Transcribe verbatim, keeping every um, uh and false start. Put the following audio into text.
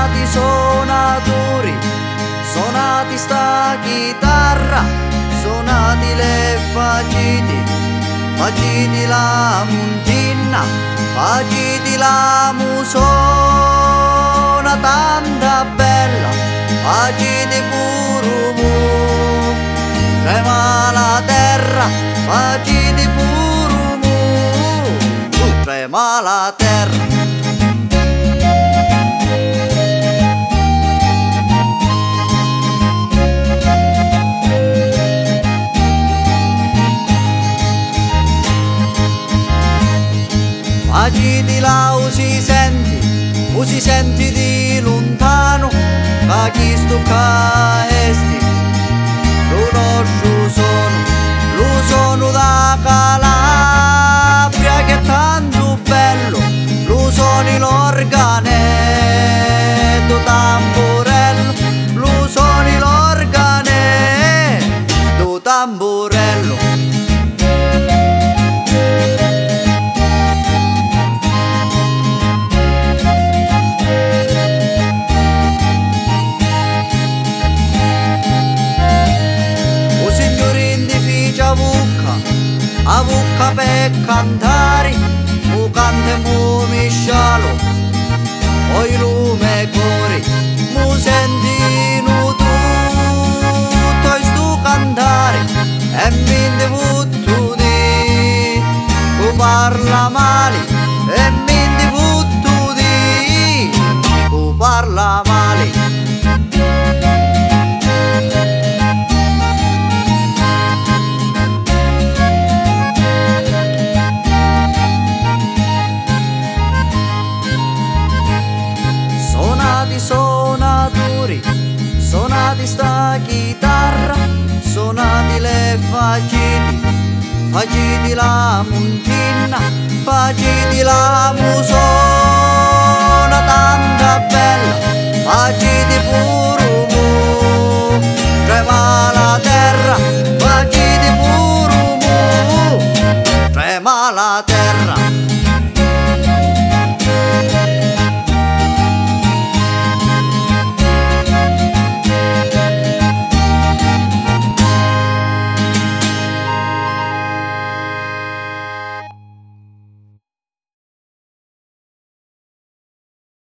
Suonati suonatori, suonati sta chitarra, suonati le faciti, faciti la muntinna, faciti la musona tanta bella, faciti puru mu, trema la terra, faciti puru mu, trema la terra. Faciti là o si senti, o si senti di lontano, ma chi sto ca esti, lo nostro sono, lo sono da Calabria che è tanto bello, lo sono l'organetto tamburello, lo sono l'organetto tamburello. A bucca per cantare, mu canta e mu miscialo, poi lume cori, mu senti nu tutto e stu cantare, e mi devutto di, cu parla male, e mi devutto di, cu parla male. Suonatori, suonati sta chitarra, suonati le faciti, faciti la muntinna, faciti la musona tanta bella, faciti pure